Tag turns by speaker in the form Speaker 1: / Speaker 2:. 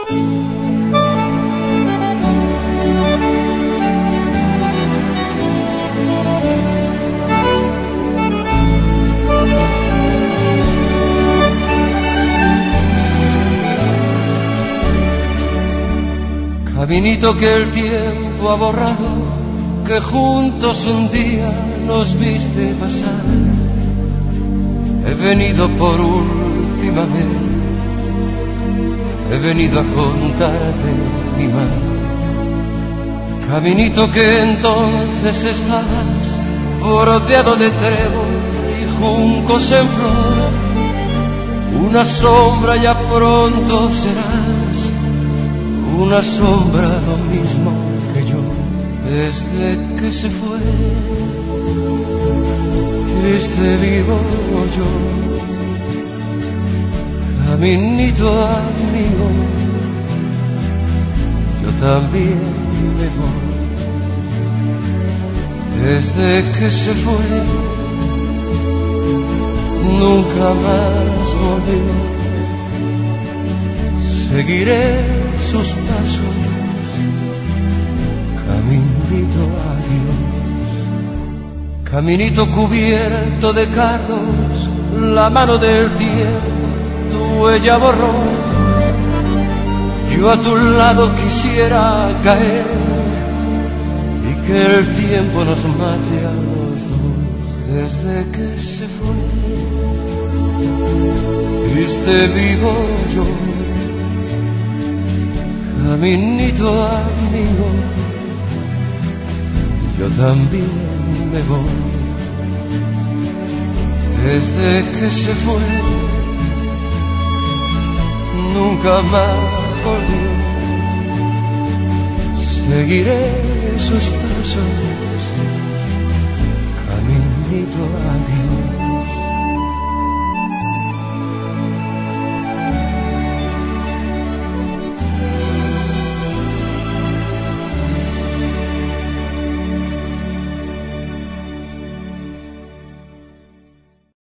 Speaker 1: Caminito que el tiempo ha borrado, que juntos un día nos viste pasar. He venido por última vez, he venido a contarte mi mal. Caminito que entonces estabas rodeado de trébol y juncos en flor. Una sombra ya pronto serás, una sombra lo mismo que yo. Desde que se fue, triste vivo yo. Caminito amigo, yo también me voy. Desde que se fue, nunca más volví. Seguiré sus pasos, caminito adiós. Caminito cubierto de carros, la mano del tiempo tu huella borró. Yo a tu lado quisiera caer y que el tiempo nos mate a los dos. Desde que se fue, triste vivo yo. Caminito amigo, yo también me voy. Desde que se fue, nunca más volvió. Seguiré sus pasos,